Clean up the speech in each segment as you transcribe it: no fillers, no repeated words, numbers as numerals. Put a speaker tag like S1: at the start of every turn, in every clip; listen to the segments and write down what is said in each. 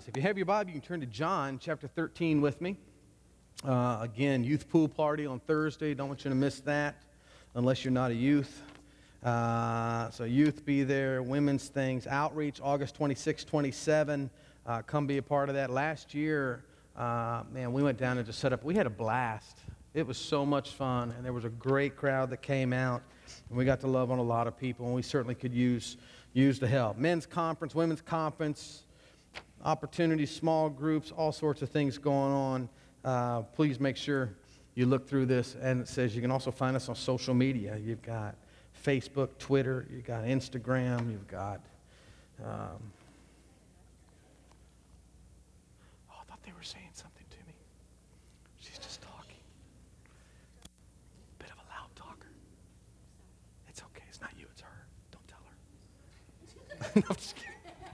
S1: If you have your Bible, you can turn to John chapter 13 with me. Again, youth pool party on Thursday. Don't want you to miss that unless you're not a youth. So youth be there, women's things, outreach, August 26, 27. Come be a part of that. Last year, man, we went down and just set up. We had a blast. It was so much fun, and there was a great crowd that came out, and we got to love on a lot of people, and we certainly could use the help. Men's conference, women's conference, opportunities, small groups, all sorts of things going on. Please make sure you look through this, and it says you can also find us on social media. You've got Facebook, Twitter, you've got Instagram, you've got... I thought they were saying something to me. She's just talking. Bit of a loud talker. It's okay, it's not you, it's her. Don't tell her. No, I'm just kidding.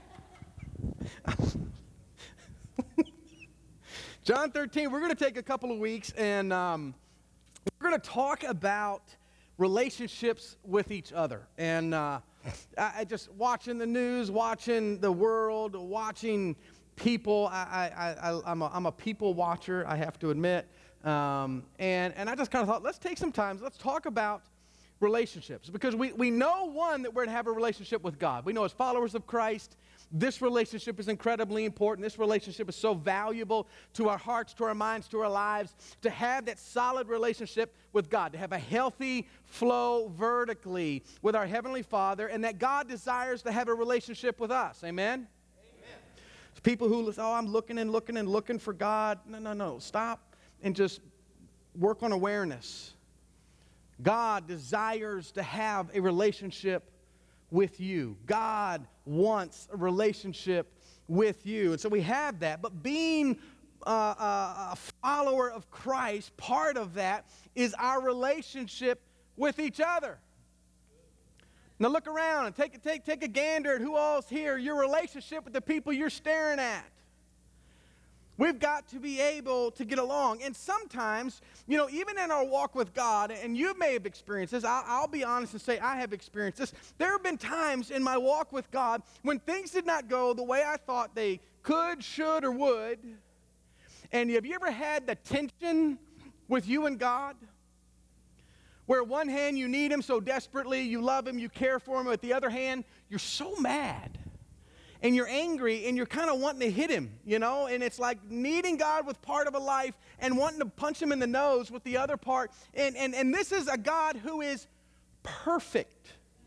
S1: John 13, we're going to take a couple of weeks and we're going to talk about relationships with each other. And I just watching the news, watching the world, watching people. I'm a people watcher, I have to admit. And I just kind of thought, let's take some time, let's talk about relationships. Because we know, one, that we're to have a relationship with God. We know as followers of Christ, this relationship is incredibly important. This relationship is so valuable to our hearts, to our minds, to our lives, to have that solid relationship with God, to have a healthy flow vertically with our Heavenly Father, and that God desires to have a relationship with us. Amen? Amen. People who, I'm looking and looking and looking for God. No. Stop and just work on awareness. God desires to have a relationship with you. God wants a relationship with you. And so we have that. But being a follower of Christ, part of that is our relationship with each other. Now look around and take a gander at who all's here. Your relationship with the people you're staring at. We've got to be able to get along. And sometimes, even in our walk with God, and you may have experienced this, I'll be honest and say I have experienced this. There have been times in my walk with God when things did not go the way I thought they could, should, or would. And have you ever had the tension with you and God? Where on one hand you need Him so desperately, you love Him, you care for Him. At the other hand, you're so mad. And you're angry, and you're kind of wanting to hit Him, and it's like needing God with part of a life and wanting to punch Him in the nose with the other part. And this is a God who is perfect.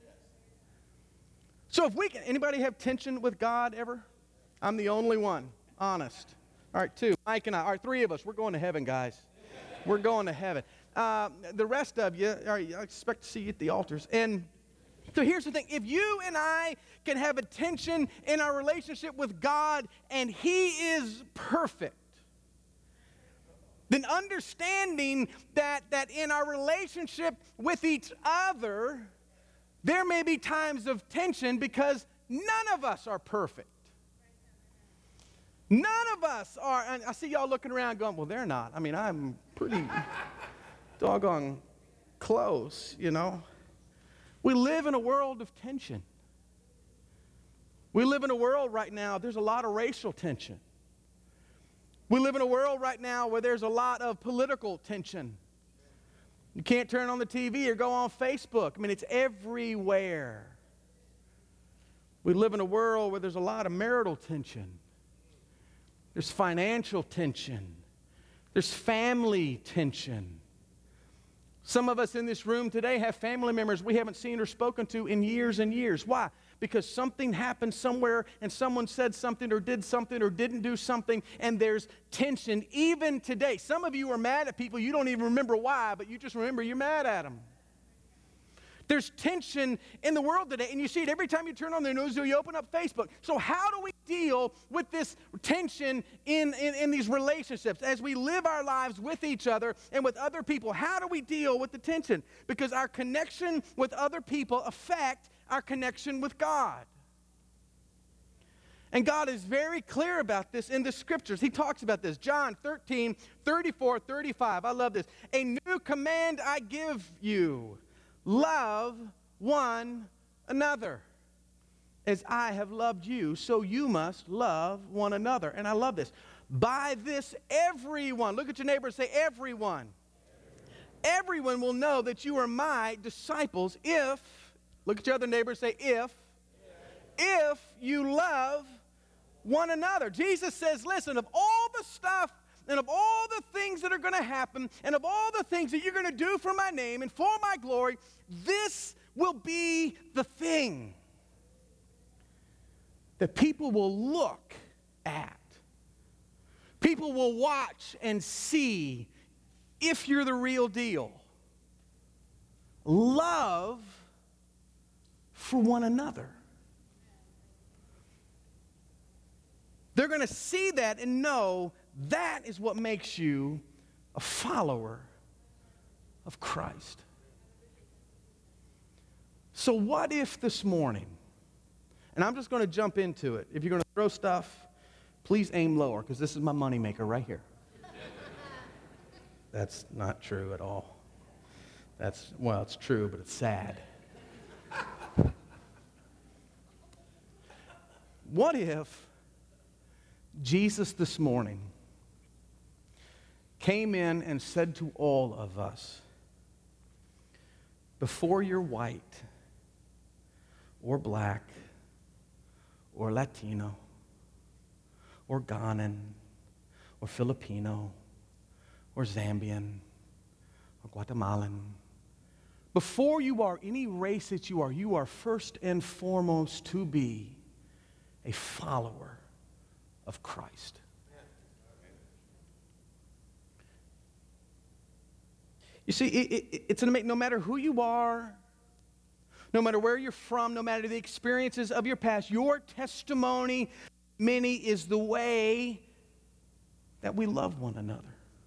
S1: So anybody have tension with God ever? I'm the only one, honest. All right, two, Mike and I. All right, three of us, we're going to heaven, guys. We're going to heaven. The rest of you, all right, I expect to see you at the altars. And so here's the thing. If you and I can have a tension in our relationship with God and He is perfect, then understanding that in our relationship with each other, there may be times of tension because none of us are perfect. None of us are. And I see y'all looking around going, well, they're not. I mean, I'm pretty doggone close, We live in a world of tension. We live in a world right now, there's a lot of racial tension. We live in a world right now where there's a lot of political tension. You can't turn on the TV or go on Facebook. I mean, it's everywhere. We live in a world where there's a lot of marital tension. There's financial tension. There's family tension. Some of us in this room today have family members we haven't seen or spoken to in years and years. Why? Because something happened somewhere and someone said something or did something or didn't do something, and there's tension even today. Some of you are mad at people you don't even remember why, but you just remember you're mad at them. There's tension in the world today, and you see it every time you turn on the news or you open up Facebook. So how do we deal with this tension in these relationships as we live our lives with each other and with other people? How do we deal with the tension? Because our connection with other people affect our connection with God. And God is very clear about this in the Scriptures. He talks about this. John 13, 34, 35. I love this. A new command I give you. Love one another. as I have loved you, so you must love one another. And I love this. By this, everyone, look at your neighbor and say, everyone. Everyone will know that you are my disciples if, look at your other neighbor and say, if you love one another. Jesus says, listen, of all the stuff and of all the things that are going to happen and of all the things that you're going to do for my name and for my glory, this will be the thing that people will look at. People will watch and see if you're the real deal. Love for one another. They're going to see that and know that is what makes you a follower of Christ. So what if this morning, and I'm just going to jump into it. If you're going to throw stuff, please aim lower, because this is my moneymaker right here. That's not true at all. Well, it's true, but it's sad. What if Jesus this morning came in and said to all of us, before you're white or black or Latino or Ghanan or Filipino or Zambian or Guatemalan, before you are any race that you are first and foremost to be a follower of Christ. You see, it's no matter who you are, no matter where you're from, no matter the experiences of your past, your testimony, many, is the way that we love one another.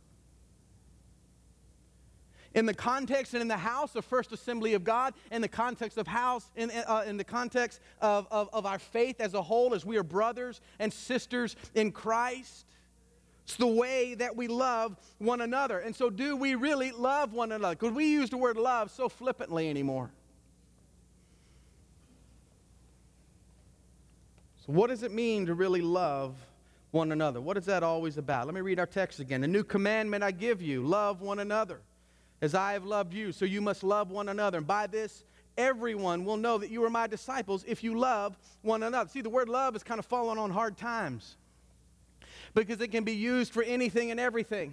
S1: In the context and in the house of First Assembly of God, in the context of house, in the context of our faith as a whole, as we are brothers and sisters in Christ, it's the way that we love one another. And so do we really love one another? Because we use the word love so flippantly anymore. So what does it mean to really love one another? What is that always about? Let me read our text again. A new commandment I give you, love one another. As I have loved you, so you must love one another. And by this, everyone will know that you are my disciples if you love one another. See, the word love is kind of falling on hard times because it can be used for anything and everything.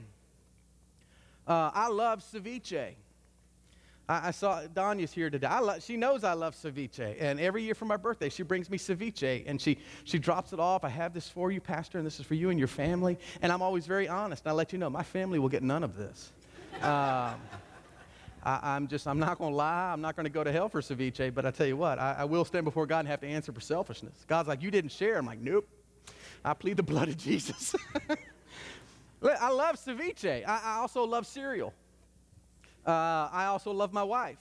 S1: I love ceviche. I saw Danya's here today. She knows I love ceviche. And every year for my birthday, she brings me ceviche. And she drops it off. I have this for you, Pastor, and this is for you and your family. And I'm always very honest. And I let you know, my family will get none of this. I'm not going to lie. I'm not going to go to hell for ceviche, but I tell you what, I will stand before God and have to answer for selfishness. God's like, you didn't share. I'm like, nope. I plead the blood of Jesus. I love ceviche. I also love cereal. I also love my wife.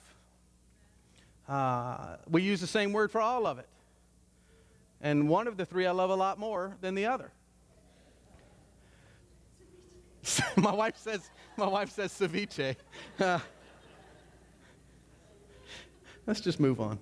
S1: We use the same word for all of it. And one of the three I love a lot more than the other. My wife says ceviche. Let's just move on.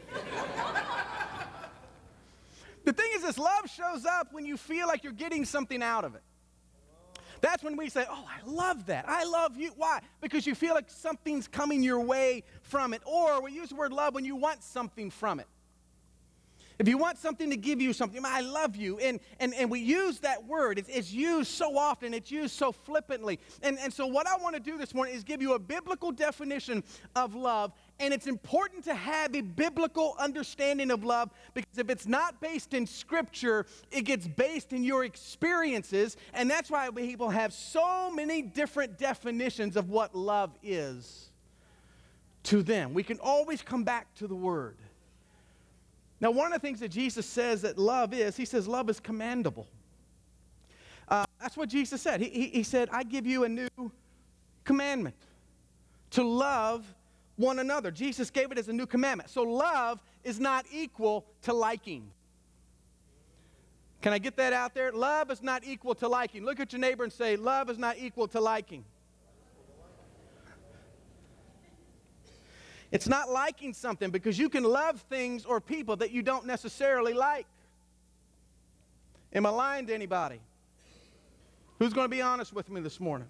S1: The thing is, this love shows up when you feel like you're getting something out of it. That's when we say, oh, I love that. I love you. Why? Because you feel like something's coming your way from it. Or we use the word love when you want something from it. If you want something to give you something, I love you. And we use that word. It's used so often. It's used so flippantly. And so what I want to do this morning is give you a biblical definition of love. And it's important to have a biblical understanding of love, because if it's not based in Scripture, it gets based in your experiences. And that's why people have so many different definitions of what love is to them. We can always come back to the Word. Now, one of the things that Jesus says that love is, he says love is commendable. That's what Jesus said. He said, I give you a new commandment, to love one another. Jesus gave it as a new commandment. So love is not equal to liking. Can I get that out there? Love is not equal to liking. Look at your neighbor and say, love is not equal to liking. It's not liking something, because you can love things or people that you don't necessarily like. Am I lying to anybody? Who's going to be honest with me this morning?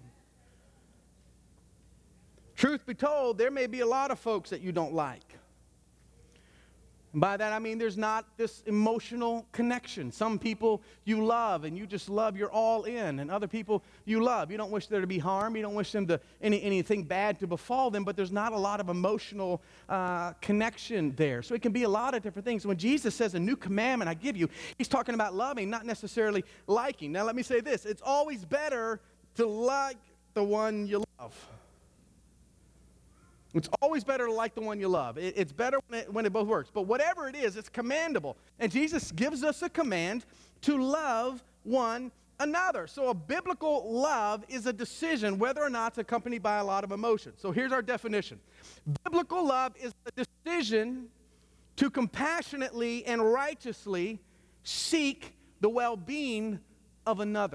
S1: Truth be told, there may be a lot of folks that you don't like. And by that I mean there's not this emotional connection. Some people you love and you just love, you're all in. And other people you love. You don't wish there to be harm. You don't wish them to anything bad to befall them, but there's not a lot of emotional connection there. So it can be a lot of different things. When Jesus says a new commandment I give you, he's talking about loving, not necessarily liking. Now let me say this. It's always better to like the one you love. It's always better to like the one you love. It's better when it both works. But whatever it is, it's commandable. And Jesus gives us a command to love one another. So a biblical love is a decision whether or not it's accompanied by a lot of emotion. So here's our definition. Biblical love is a decision to compassionately and righteously seek the well-being of another.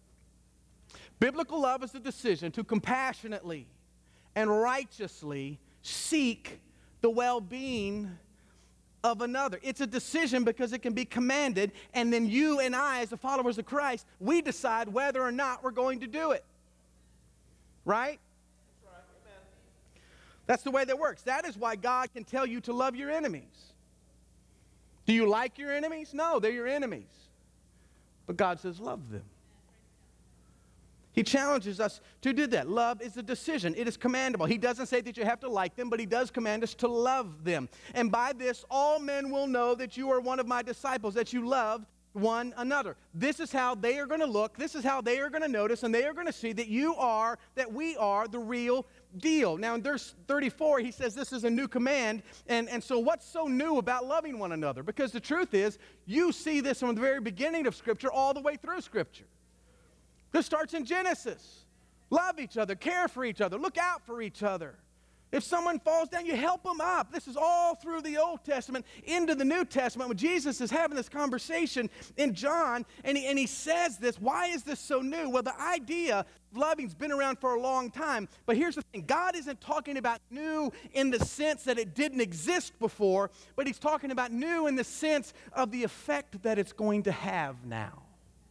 S1: Biblical love is a decision to compassionately and righteously seek the well-being of another. It's a decision because it can be commanded, and then you and I, as the followers of Christ, we decide whether or not we're going to do it. Right? That's right. Amen. That's the way that works. That is why God can tell you to love your enemies. Do you like your enemies? No, they're your enemies. But God says love them. He challenges us to do that. Love is a decision. It is commandable. He doesn't say that you have to like them, but he does command us to love them. And by this, all men will know that you are one of my disciples, that you love one another. This is how they are going to look. This is how they are going to notice, and they are going to see that that we are the real deal. Now in verse 34, he says this is a new command. And so what's so new about loving one another? Because the truth is, you see this from the very beginning of Scripture all the way through Scripture. This starts in Genesis. Love each other, care for each other, look out for each other. If someone falls down, you help them up. This is all through the Old Testament into the New Testament when Jesus is having this conversation in John, and he says this. Why is this so new? Well, the idea of loving's been around for a long time, but here's the thing. God isn't talking about new in the sense that it didn't exist before, but he's talking about new in the sense of the effect that it's going to have now.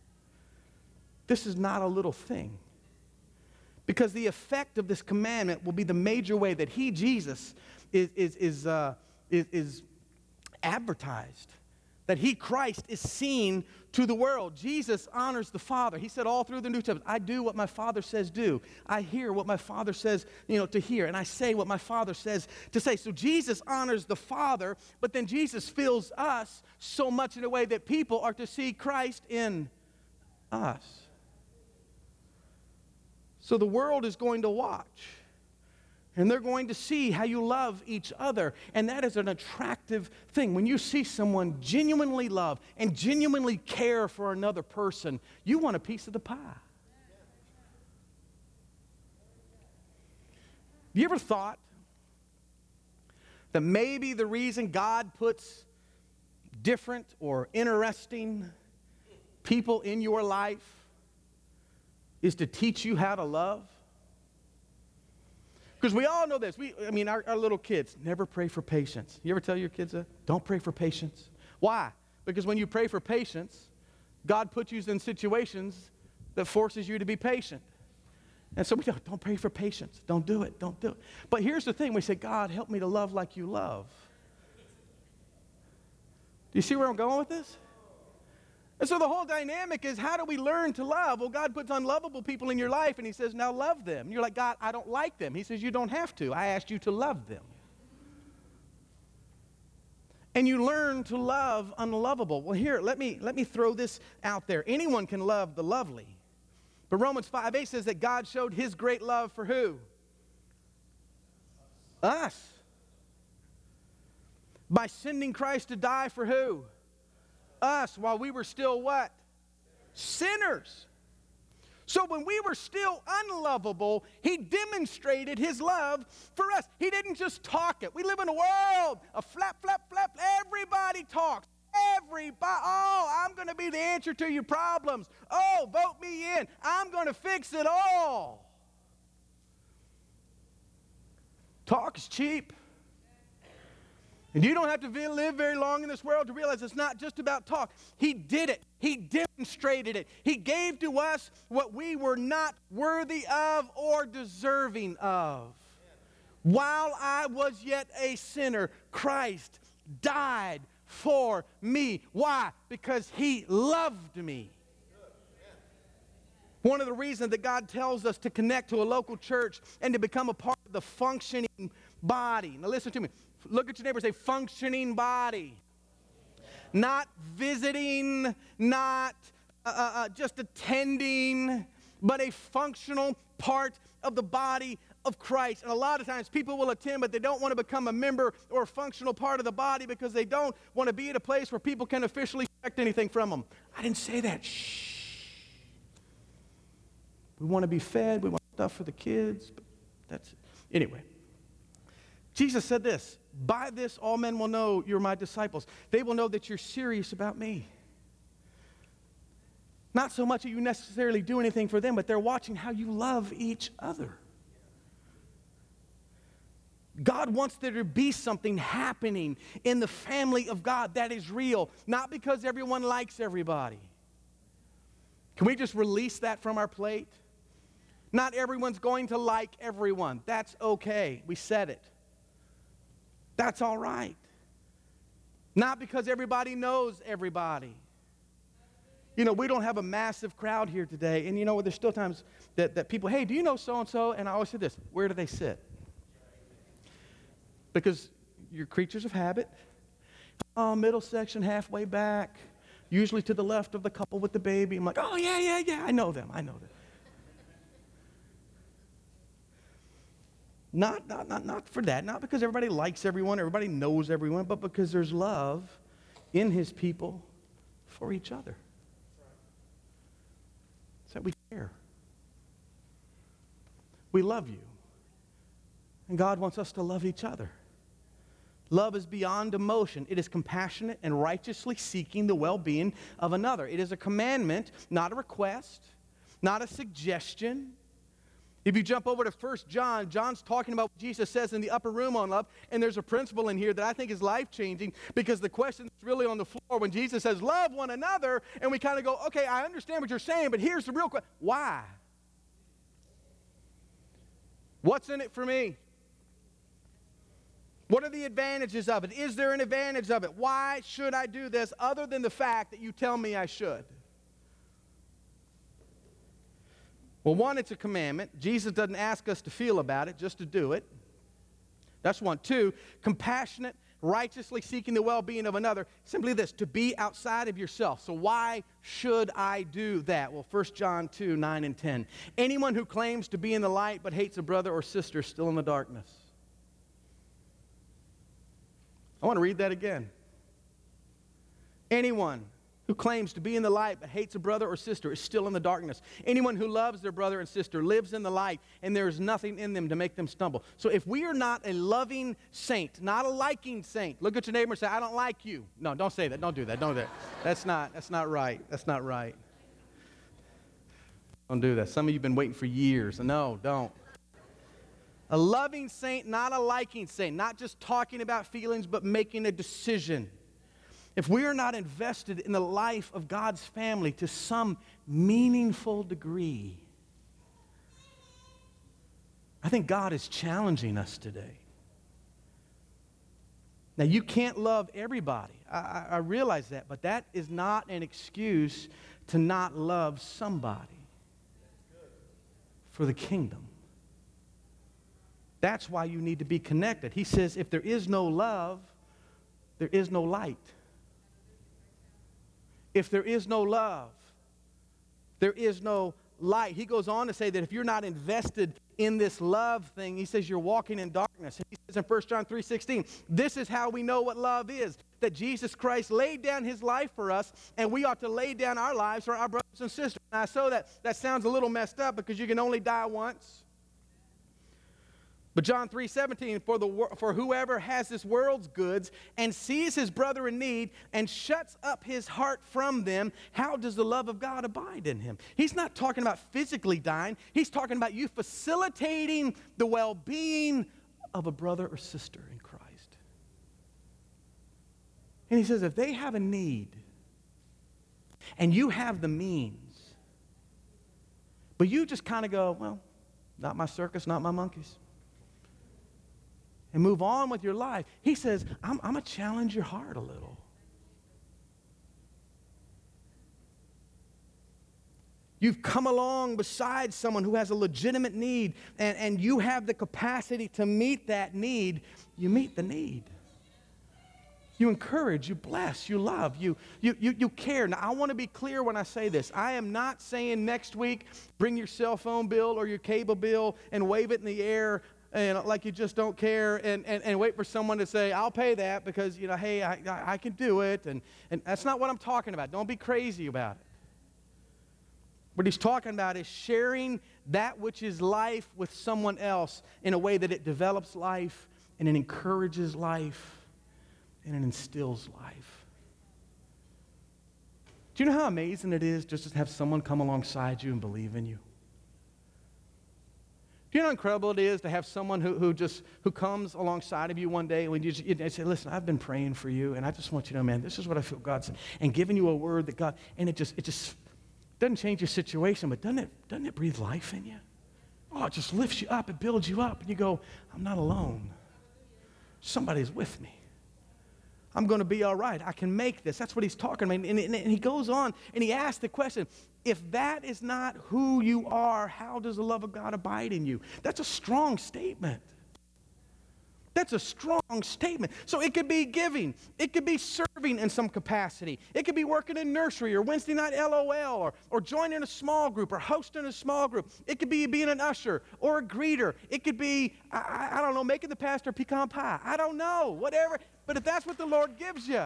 S1: This is not a little thing. Because the effect of this commandment will be the major way that he, Jesus, is advertised. That he, Christ, is seen to the world. Jesus honors the Father. He said all through the New Testament, I do what my Father says do. I hear what my Father says, to hear. And I say what my Father says to say. So Jesus honors the Father, but then Jesus fills us so much in a way that people are to see Christ in us. So the world is going to watch, and they're going to see how you love each other, and that is an attractive thing. When you see someone genuinely love and genuinely care for another person, you want a piece of the pie. You ever thought that maybe the reason God puts different or interesting people in your life is to teach you how to love? Because we all know this. Our little kids, never pray for patience. You ever tell your kids that? Don't pray for patience. Why? Because when you pray for patience, God puts you in situations that forces you to be patient. And so we don't pray for patience. Don't do it. Don't do it. But here's the thing. We say, God, help me to love like you love. Do you see where I'm going with this? And so the whole dynamic is, how do we learn to love? Well, God puts unlovable people in your life, and he says, now love them. And you're like, God, I don't like them. He says, you don't have to. I asked you to love them. And you learn to love unlovable. Well, here, let me throw this out there. Anyone can love the lovely. But Romans 5:8 says that God showed his great love for who? Us. By sending Christ to die for who? Us, while we were still what? Sinners. So when we were still unlovable, he demonstrated his love for us. He didn't just talk it. We live in a world of flap, flap, flap. Everybody talks. Everybody. Oh, I'm going to be the answer to your problems. Oh, vote me in. I'm going to fix it all. Talk is cheap. And you don't have to live very long in this world to realize it's not just about talk. He did it. He demonstrated it. He gave to us what we were not worthy of or deserving of. While I was yet a sinner, Christ died for me. Why? Because He loved me. One of the reasons that God tells us to connect to a local church and to become a part of the functioning body. Now listen to me. Look at your neighbor and say, functioning body. Not visiting, not just attending, but a functional part of the body of Christ. And a lot of times people will attend, but they don't want to become a member or a functional part of the body because they don't want to be at a place where people can officially expect anything from them. I didn't say that. Shh. We want to be fed. We want stuff for the kids. But that's it. Anyway, Jesus said this, by this all men will know you're my disciples. They will know that you're serious about me. Not so much that you necessarily do anything for them, but they're watching how you love each other. God wants there to be something happening in the family of God that is real, not because everyone likes everybody. Can we just release that from our plate? Not everyone's going to like everyone. That's okay. We said it. That's all right. Not because everybody knows everybody. You know, we don't have a massive crowd here today. And you know, there's still times that people, hey, do you know so-and-so? And I always say this, where do they sit? Because you're creatures of habit. Oh, middle section, halfway back. Usually to the left of the couple with the baby. I'm like, oh, yeah, I know them. Not for that. Not because everybody likes everyone, everybody knows everyone, but because there's love in His people for each other. It's that we care. We love you. And God wants us to love each other. Love is beyond emotion. It is compassionate and righteously seeking the well-being of another. It is a commandment, not a request, not a suggestion. If you jump over to 1 John, John's talking about what Jesus says in the upper room on love, and there's a principle in here that I think is life-changing because the question is really on the floor when Jesus says, love one another, and we kind of go, okay, I understand what you're saying, but here's the real question. Why? What's in it for me? What are the advantages of it? Is there an advantage of it? Why should I do this other than the fact that you tell me I should? Well, one, it's a commandment. Jesus doesn't ask us to feel about it, just to do it. That's one. Two, compassionate, righteously seeking the well-being of another. Simply this, to be outside of yourself. So why should I do that? Well, 1 John 2, 9 and 10. Anyone who claims to be in the light but hates a brother or sister is still in the darkness. I want to read that again. Anyone who claims to be in the light but hates a brother or sister is still in the darkness. Anyone who loves their brother and sister lives in the light, and there is nothing in them to make them stumble. So if we are not a loving saint, not a liking saint, look at your neighbor and say, I don't like you. No, don't say that. Don't do that. Don't do that. That's not right. That's not right. Don't do that. Some of you have been waiting for years. No, don't. A loving saint, not a liking saint. Not just talking about feelings, but making a decision. If we are not invested in the life of God's family to some meaningful degree, I think God is challenging us today. Now, you can't love everybody. I realize that, but that is not an excuse to not love somebody for the kingdom. That's why you need to be connected. He says, if there is no love, there is no light. If there is no love, there is no light. He goes on to say that if you're not invested in this love thing, he says you're walking in darkness. And he says in 1 John 3:16, this is how we know what love is, that Jesus Christ laid down His life for us, and we ought to lay down our lives for our brothers and sisters. Now, I know that sounds a little messed up because you can only die once. But John 3:17, for whoever has this world's goods and sees his brother in need and shuts up his heart from them, how does the love of God abide in him? He's not talking about physically dying. He's talking about you facilitating the well-being of a brother or sister in Christ. And he says, if they have a need and you have the means, but you just kind of go, well, not my circus, not my monkeys, and move on with your life, he says, I'm going to challenge your heart a little. You've come along beside someone who has a legitimate need, and you have the capacity to meet that need. You meet the need. You encourage, you bless, you love, you care. Now, I want to be clear when I say this. I am not saying next week bring your cell phone bill or your cable bill and wave it in the air and like you just don't care and wait for someone to say, I'll pay that because, hey, I can do it. And that's not what I'm talking about. Don't be crazy about it. What he's talking about is sharing that which is life with someone else in a way that it develops life and it encourages life and it instills life. Do you know how amazing it is just to have someone come alongside you and believe in you? Do you know how incredible it is to have someone who comes alongside of you one day and you say, listen, I've been praying for you, and I just want you to know, man, this is what I feel God said, and giving you a word that God, and it just doesn't change your situation, but doesn't it breathe life in you? Oh, it just lifts you up, it builds you up, and you go, I'm not alone. Somebody's with me. I'm going to be all right. I can make this. That's what he's talking about. And he goes on, and he asks the question, if that is not who you are, how does the love of God abide in you? That's a strong statement. That's a strong statement. So it could be giving. It could be serving in some capacity. It could be working in nursery or Wednesday night LOL or joining a small group or hosting a small group. It could be being an usher or a greeter. It could be, I don't know, making the pastor pecan pie. I don't know, whatever. But if that's what the Lord gives you,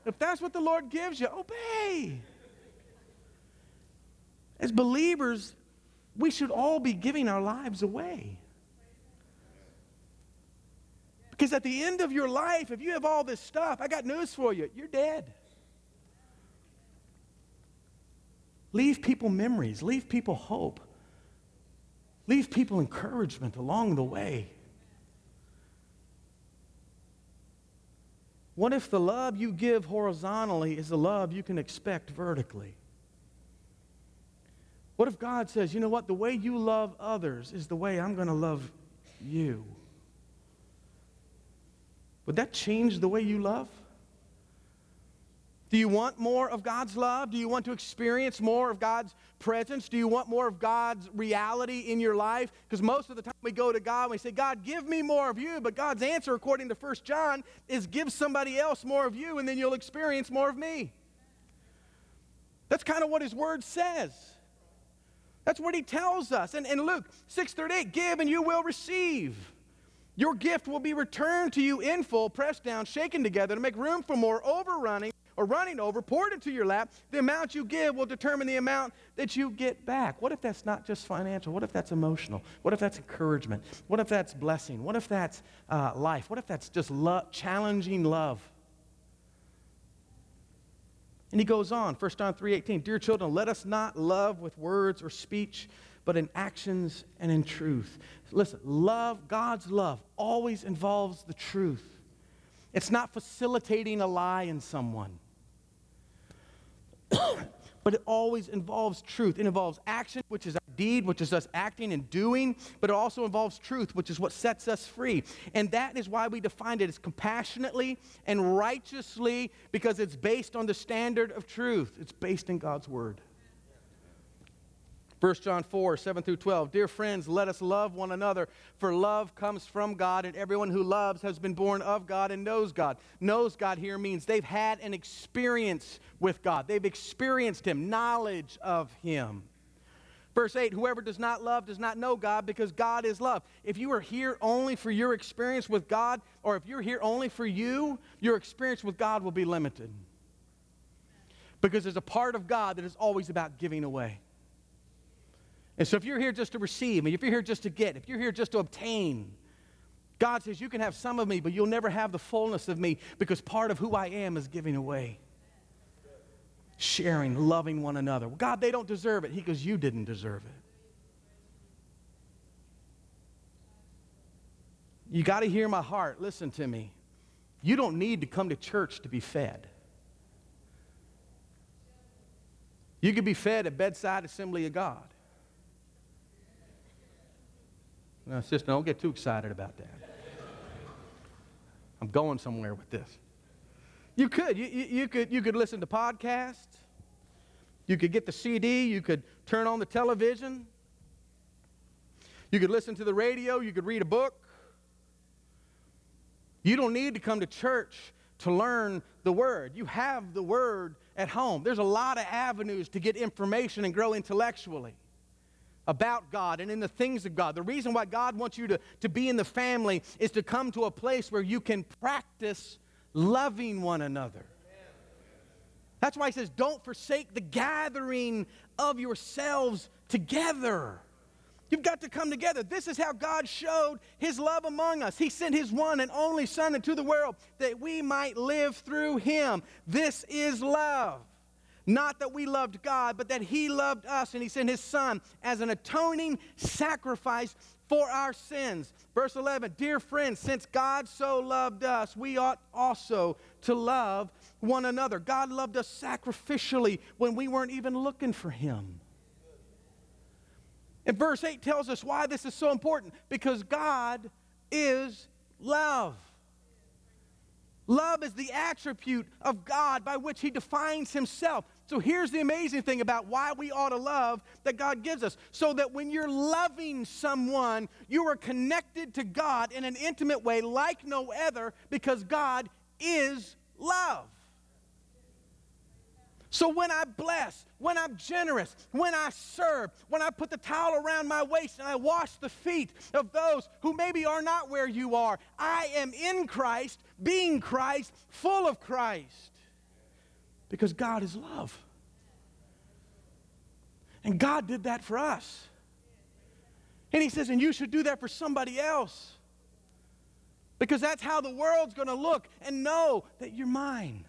S1: obey. As believers, we should all be giving our lives away. Because at the end of your life, if you have all this stuff, I got news for you, you're dead. Leave people memories. Leave people hope. Leave people encouragement along the way. What if the love you give horizontally is the love you can expect vertically? What if God says, you know what, the way you love others is the way I'm going to love you? Would that change the way you love? Do you want more of God's love? Do you want to experience more of God's presence? Do you want more of God's reality in your life? Because most of the time we go to God and we say, God, give me more of you. But God's answer, according to 1 John, is give somebody else more of you, and then you'll experience more of me. That's kind of what his word says. That's what he tells us. And in Luke 6:38, give and you will receive. Your gift will be returned to you in full, pressed down, shaken together to make room for more, overrunning or running over, poured into your lap. The amount you give will determine the amount that you get back. What if that's not just financial? What if that's emotional? What if that's encouragement? What if that's blessing? What if that's life? What if that's just challenging love? And he goes on, 1 John 3:18, dear children, let us not love with words or speech, but in actions and in truth. Listen, love, God's love, always involves the truth. It's not facilitating a lie in someone. But it always involves truth. It involves action, which is our deed, which is us acting and doing, but it also involves truth, which is what sets us free. And that is why we defined it as compassionately and righteously, because it's based on the standard of truth. It's based in God's word. 1 John 4:7-12, dear friends, let us love one another, for love comes from God, and everyone who loves has been born of God and knows God. Knows God here means they've had an experience with God. They've experienced Him, knowledge of Him. Verse 8, whoever does not love does not know God, because God is love. If you are here only for your experience with God, or if you're here only for you, your experience with God will be limited. Because there's a part of God that is always about giving away. And so if you're here just to receive, and if you're here just to get, if you're here just to obtain, God says you can have some of me, but you'll never have the fullness of me, because part of who I am is giving away. Sharing, loving one another. God, they don't deserve it. He goes, you didn't deserve it. You got to hear my heart. Listen to me. you don't need to come to church to be fed. You could be fed at Bedside Assembly of God. Now, sister, don't get too excited about that. I'm going somewhere with this. You could. You could listen to podcasts. You could get the CD. You could turn on the television. You could listen to the radio. You could read a book. You don't need to come to church to learn the Word. You have the Word at home. There's a lot of avenues to get information and grow intellectually about God and in the things of God. The reason why God wants you to be in the family is to come to a place where you can practice loving one another. That's why he says, don't forsake the gathering of yourselves together. You've got to come together. This is how God showed his love among us. He sent his one and only Son into the world that we might live through him. This is love. Not that we loved God, but that he loved us, and he sent his Son as an atoning sacrifice for our sins. Verse 11, dear friends, since God so loved us, we ought also to love one another. God loved us sacrificially when we weren't even looking for him. And verse 8 tells us why this is so important. Because God is love. Love is the attribute of God by which he defines himself. So here's the amazing thing about why we ought to love that God gives us. So that when you're loving someone, you are connected to God in an intimate way like no other, because God is love. So when I bless, when I'm generous, when I serve, when I put the towel around my waist and I wash the feet of those who maybe are not where you are, I am in Christ, being Christ, full of Christ. Because God is love. And God did that for us. And he says, and you should do that for somebody else. Because that's how the world's going to look and know that you're mine.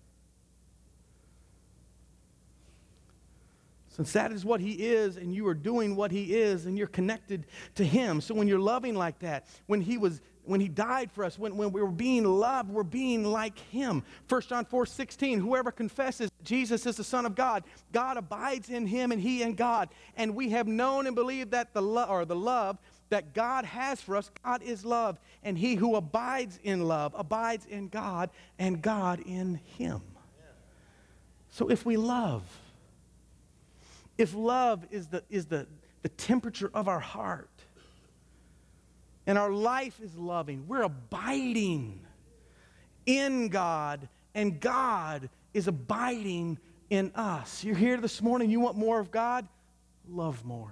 S1: Since that is what he is, and you are doing what he is, and you're connected to him. So when you're loving like that, when he died for us, when we were being loved, we're being like him. 1 John 4:16, whoever confesses Jesus is the Son of God, God abides in him and he in God. And we have known and believed that the love that God has for us, God is love. And he who abides in love abides in God, and God in him. So if we love, if love is the temperature of our heart, and our life is loving, we're abiding in God, and God is abiding in us. You're here this morning, you want more of God? Love more.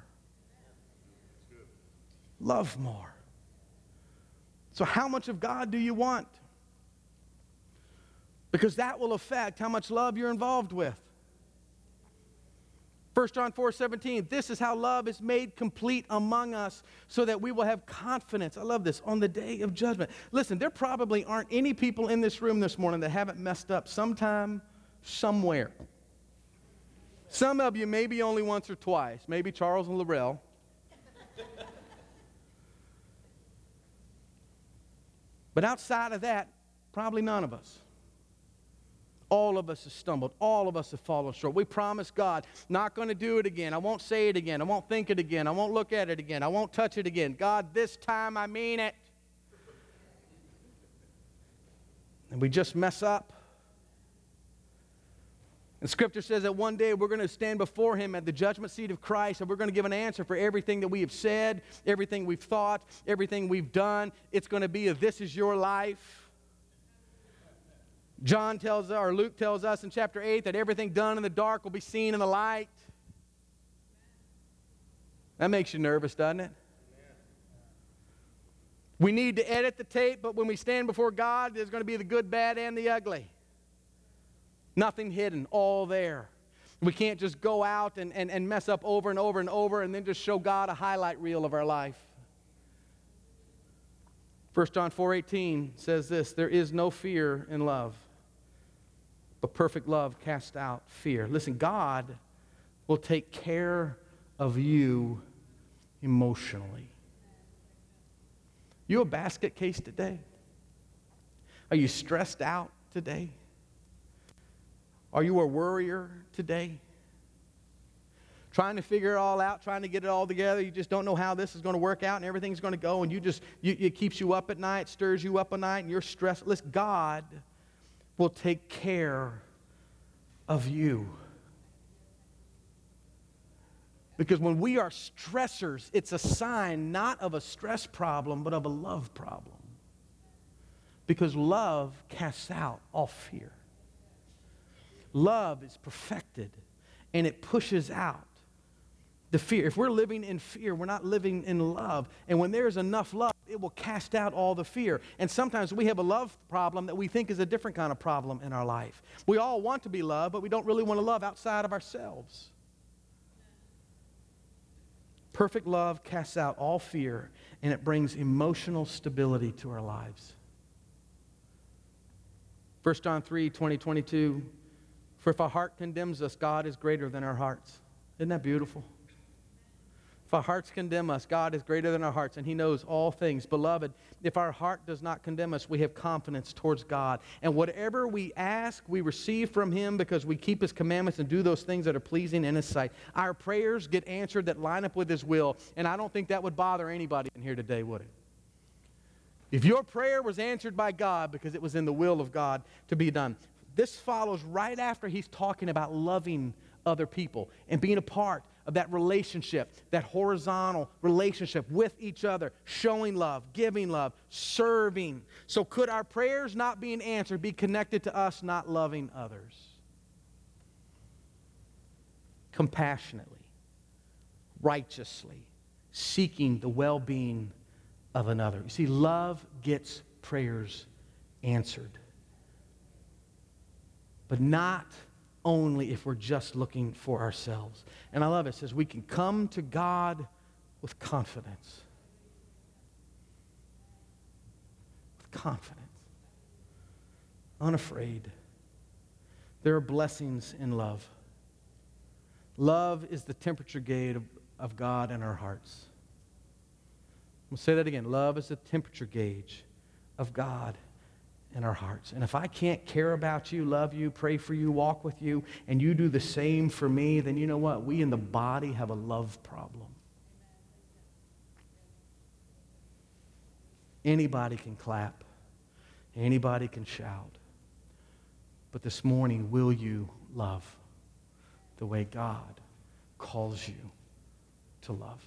S1: Love more. So how much of God do you want? Because that will affect how much love you're involved with. 1 John 4:17, this is how love is made complete among us, so that we will have confidence, I love this, on the day of judgment. Listen, there probably aren't any people in this room this morning that haven't messed up sometime, somewhere. Some of you maybe only once or twice, maybe Charles and Laurel. But outside of that, probably none of us. All of us have stumbled. All of us have fallen short. We promise God, not going to do it again. I won't say it again. I won't think it again. I won't look at it again. I won't touch it again. God, this time I mean it. And we just mess up. And Scripture says that one day we're going to stand before him at the judgment seat of Christ, and we're going to give an answer for everything that we have said, everything we've thought, everything we've done. It's going to be a this is your life. John tells us, or Luke tells us in chapter 8, that everything done in the dark will be seen in the light. That makes you nervous, doesn't it? We need to edit the tape, but when we stand before God, there's going to be the good, bad, and the ugly. Nothing hidden, all there. We can't just go out and mess up over and over and over and then just show God a highlight reel of our life. 1 John 4:18 says this, there is no fear in love, but perfect love casts out fear. Listen, God will take care of you emotionally. You a basket case today? Are you stressed out today? Are you a worrier today? Trying to figure it all out, trying to get it all together. You just don't know how this is going to work out and everything's going to go, and it keeps you up at night, stirs you up at night, and you're stressed. Listen, God will take care of you. Because when we are stressors, it's a sign not of a stress problem, but of a love problem. Because love casts out all fear. Love is perfected, and it pushes out the fear. If we're living in fear, we're not living in love. And when there's enough love, it will cast out all the fear. And sometimes we have a love problem that we think is a different kind of problem in our life. We all want to be loved, but we don't really want to love outside of ourselves. Perfect love casts out all fear, and it brings emotional stability to our lives. 1 John 3, 20, 22. For if our heart condemns us, God is greater than our hearts. Isn't that beautiful? If our hearts condemn us, God is greater than our hearts, and He knows all things. Beloved, if our heart does not condemn us, we have confidence towards God. And whatever we ask, we receive from Him because we keep His commandments and do those things that are pleasing in His sight. Our prayers get answered that line up with His will, and I don't think that would bother anybody in here today, would it? If your prayer was answered by God because it was in the will of God to be done. This follows right after He's talking about loving other people and being a part of that relationship, that horizontal relationship with each other, showing love, giving love, serving. So could our prayers not being answered be connected to us not loving others? Compassionately, righteously, seeking the well-being of another. You see, love gets prayers answered. But not only if we're just looking for ourselves. And I love it. It says we can come to God with confidence. With confidence. Unafraid. There are blessings in love. Love is the temperature gauge of God in our hearts. We'll say that again. Love is the temperature gauge of God in our hearts. And if I can't care about you, love you, pray for you, walk with you, and you do the same for me, then you know what? We in the body have a love problem. Anybody can clap. Anybody can shout. But this morning, will you love the way God calls you to love?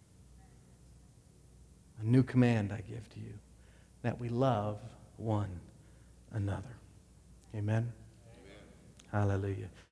S1: A new command I give to you, that we love one another. Amen? Amen. Hallelujah.